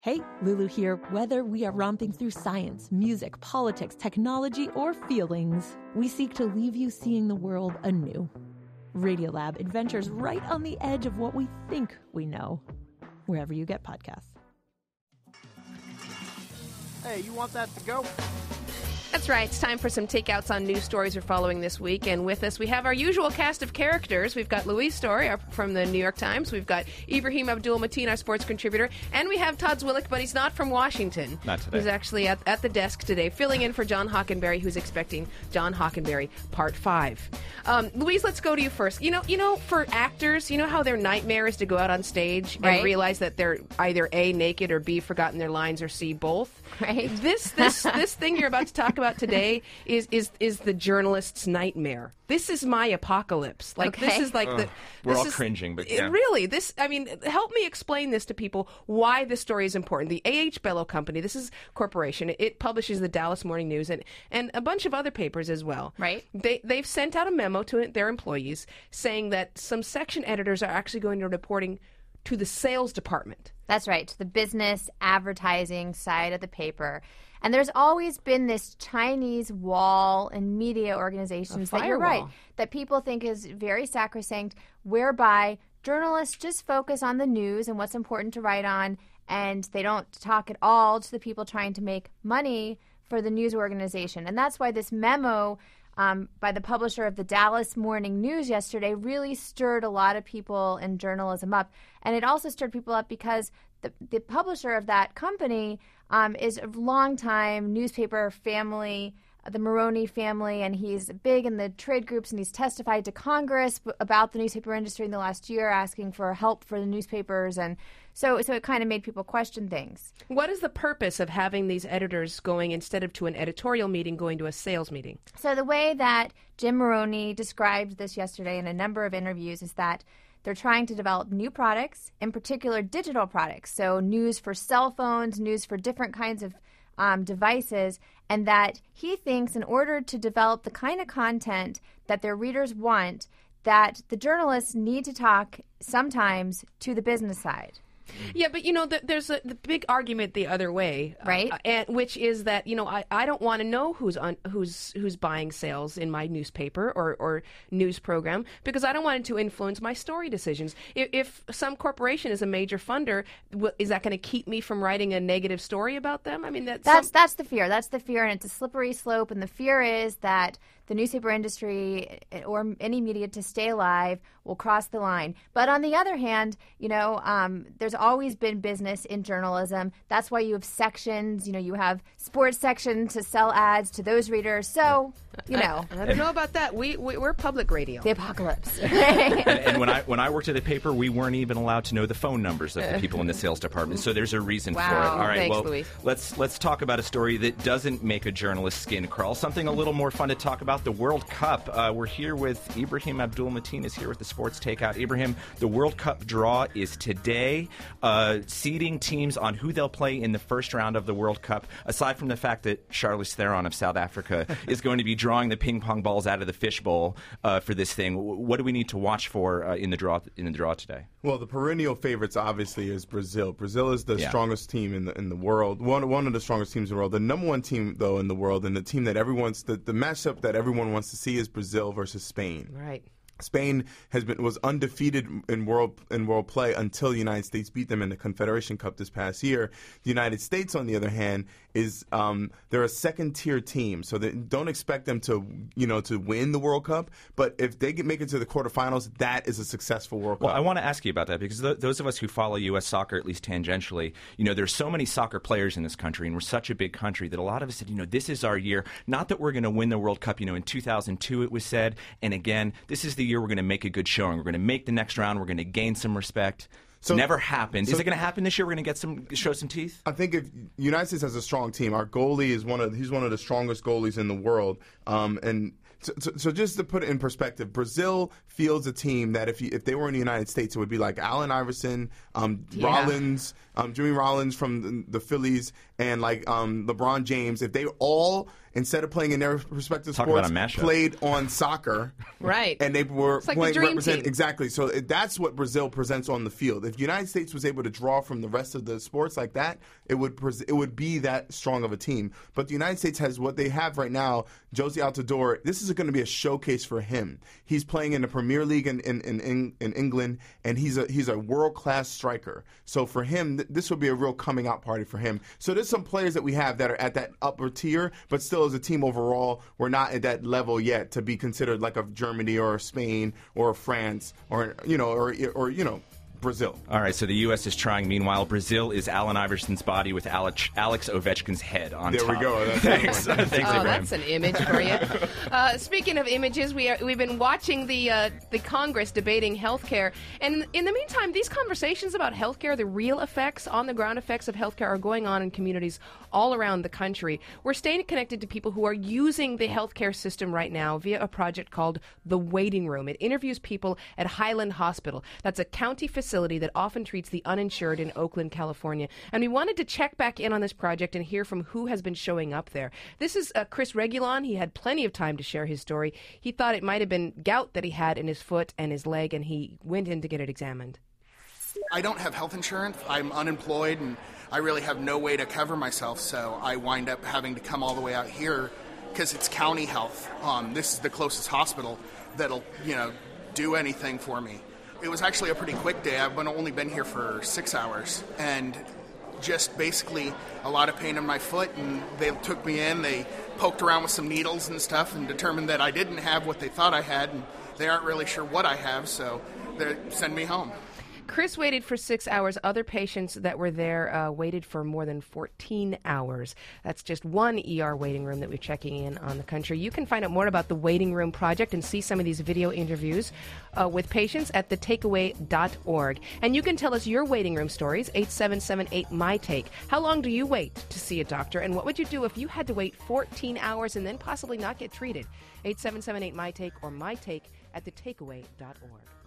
Hey, Lulu here. Whether we are romping through science, music, politics, technology, or feelings, we seek to leave you seeing the world anew. Radiolab adventures right on the edge of what we think we know, wherever you get podcasts. Hey, you want that to go? That's right. It's time for some takeouts on news stories we're following this week. And with us, we have our usual cast of characters. We've got Louise Story from the New York Times. We've got Ibrahim Abdul-Mateen, our sports contributor. And we have Todd Zwillich, but he's not from Washington. Not today. He's actually at the desk today, filling in for John Hockenberry, who's expecting John Hockenberry Part 5. Louise, let's go to you first. You know, for actors, you know how their nightmare is to go out on stage and realize that they're either A, naked, or B, forgotten their lines, or C, both? Right. This thing you're about to talk about today is the journalist's nightmare. This is my apocalypse. This is like we're all cringing, but yeah. Really, help me explain this to people, why this story is important. The A.H. Bello Company, this is a corporation. It publishes the Dallas Morning News and a bunch of other papers as well. Right. They've sent out a memo to their employees saying that some section editors are actually going to reporting to the sales department. That's right, to the business advertising side of the paper. And there's always been this Chinese wall in media organizations that you're right, that people think is very sacrosanct, whereby journalists just focus on the news and what's important to write on, and they don't talk at all to the people trying to make money for the news organization. And that's why this memo by the publisher of the Dallas Morning News yesterday really stirred a lot of people in journalism up. And it also stirred people up because the publisher of that company is a longtime newspaper family, the Maroney family, and he's big in the trade groups, and he's testified to Congress about the newspaper industry in the last year, asking for help for the newspapers, and so it kind of made people question things. What is the purpose of having these editors going, instead of to an editorial meeting, going to a sales meeting? So the way that Jim Maroney described this yesterday in a number of interviews is that they're trying to develop new products, in particular digital products, so news for cell phones, news for different kinds of devices, and that he thinks in order to develop the kind of content that their readers want, that the journalists need to talk sometimes to the business side. Yeah, but there's the big argument the other way, right? Which is that I don't want to know who's buying sales in my newspaper or news program, because I don't want it to influence my story decisions. If some corporation is a major funder, is that going to keep me from writing a negative story about them? I mean, that's the fear. That's the fear, and it's a slippery slope. And the fear is that the newspaper industry or any media to stay alive will cross the line. But on the other hand, there's always been business in journalism. That's why you have sections. You have sports section to sell ads to those readers. So, I don't know about that. We're public radio. The apocalypse. and when I worked at a paper, we weren't even allowed to know the phone numbers of the people in the sales department. So there's a reason for it. All right, thanks, Louise. let's talk about a story that doesn't make a journalist's skin crawl. Something a little more fun to talk about. The World Cup. We're here with Ibrahim Abdul-Mateen is here with the Sports Takeout. Ibrahim, the World Cup draw is today. Seeding teams on who they'll play in the first round of the World Cup, aside from the fact that Charlize Theron of South Africa is going to be drawing the ping pong balls out of the fishbowl for this thing. What do we need to watch for in the draw today? Well, the perennial favorites obviously is Brazil. Brazil is the strongest team in the world. One of the strongest teams in the world. The number one team though in the world, and the team that the matchup that everyone wants to see is Brazil versus Spain. Right. Spain was undefeated in world play until the United States beat them in the Confederation Cup this past year. The United States, on the other hand, is they're a second-tier team, so they don't expect them to win the World Cup. But if they make it to the quarterfinals, that is a successful World Cup. Well, I want to ask you about that because those of us who follow U.S. soccer, at least tangentially, there's so many soccer players in this country, and we're such a big country that a lot of us said, this is our year. Not that we're going to win the World Cup. In 2002 it was said, and again, this is the year we're going to make a good showing. We're going to make the next round. We're going to gain some respect. So, never happened. Is it going to happen this year? We're going to show some teeth? I think if United States has a strong team, our goalie is one of the strongest goalies in the world, and So just to put it in perspective, Brazil fields a team that if they were in the United States, it would be like Allen Iverson, Rollins, Jimmy Rollins from the Phillies, and like LeBron James. If they all, instead of playing in their respective sports, played on soccer, right? And they were like playing team. Exactly. So that's what Brazil presents on the field. If the United States was able to draw from the rest of the sports like that, it would be that strong of a team. But the United States has what they have right now. Josie Altidore. This is going to be a showcase for him. He's playing in the Premier League in England, and he's a world-class striker. So for him, this will be a real coming out party for him. So there's some players that we have that are at that upper tier, but still as a team overall, we're not at that level yet to be considered like a Germany or a Spain or a France or Brazil. All right, so the U.S. is trying. Meanwhile, Brazil is Allen Iverson's body with Alex Ovechkin's head on top. There we go. Thanks, Ibrahim. That's an image for you. Speaking of images, we've been watching the Congress debating healthcare, and in the meantime, these conversations about healthcare, the real effects, on the ground effects of healthcare, are going on in communities all around the country. We're staying connected to people who are using the healthcare system right now via a project called The Waiting Room. It interviews people at Highland Hospital. That's a county facility that often treats the uninsured in Oakland, California. And we wanted to check back in on this project and hear from who has been showing up there. This is Chris Regulon. He had plenty of time to share his story. He thought it might have been gout that he had in his foot and his leg, and he went in to get it examined. I don't have health insurance. I'm unemployed, and I really have no way to cover myself, so I wind up having to come all the way out here because it's county health. This is the closest hospital that'll, do anything for me. It was actually a pretty quick day. I've only been here for 6 hours, and just basically a lot of pain in my foot, and they took me in, they poked around with some needles and stuff and determined that I didn't have what they thought I had, and they aren't really sure what I have, so they send me home. Chris waited for 6 hours. Other patients that were there waited for more than 14 hours. That's just one ER waiting room that we're checking in on the country. You can find out more about the Waiting Room Project and see some of these video interviews with patients at thetakeaway.org. And you can tell us your waiting room stories, 877-8MyTake. How long do you wait to see a doctor? And what would you do if you had to wait 14 hours and then possibly not get treated? 877-8MyTake or mytake at thetakeaway.org.